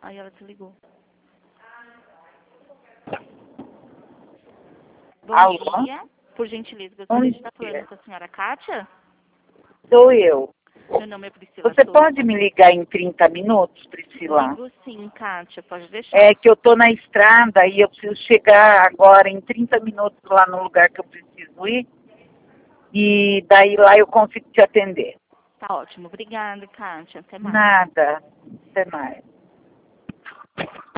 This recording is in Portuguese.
Aí ela desligou. Bom Alô? dia. Por gentileza, Bom gostaria de estar dia. falando com a senhora Kátia? Sou eu. Meu nome é Priscila Você Souza. pode me ligar em 30 minutos, Priscila? Ligo sim, Kátia, pode deixar. É que eu tô na estrada e eu preciso chegar agora em 30 minutos lá no lugar que eu preciso ir. E daí lá eu consigo te atender. Tá ótimo. Obrigada, Kátia. Até mais. Nada. Até mais.